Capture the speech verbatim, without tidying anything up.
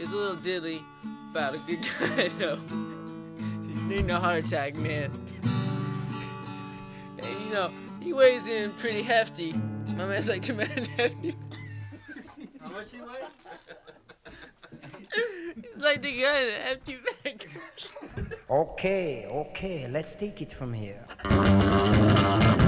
It's a little diddly about a good guy, though. He need no heart attack, man. And you know, he weighs in pretty hefty. My man's like the man hefty. How much he weigh? He's like the guy in the hefty bag. Okay, okay, let's take it from here.